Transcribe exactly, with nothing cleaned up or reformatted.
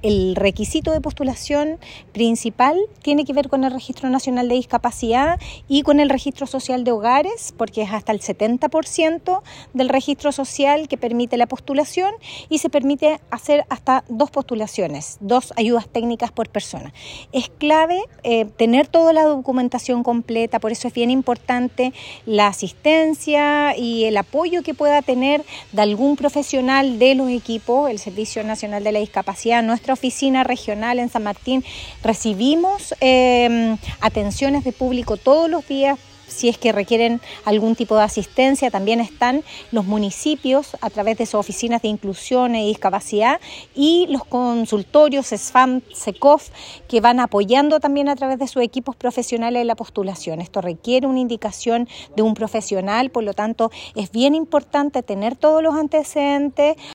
el requisito de postulación principal tiene que ver con el Registro Nacional de Discapacidad y con el Registro Social de Hogares, porque es hasta el setenta por ciento del registro social que permite la postulación y se permite hacer hasta dos postulaciones, dos ayudas técnicas por persona. Es clave eh, tener toda la documentación completa, por eso es bien importante la asistencia y el apoyo que pueda tener de algún profesional de los equipos, el Servicio Nacional de la Discapacidad. Nuestra oficina regional en San Martín recibimos eh, atenciones de público todos los días. Si es que requieren algún tipo de asistencia, también están los municipios a través de sus oficinas de inclusión y discapacidad y los consultorios S F A M, SECOF, que van apoyando también a través de sus equipos profesionales en la postulación. Esto requiere una indicación de un profesional, por lo tanto es bien importante tener todos los antecedentes,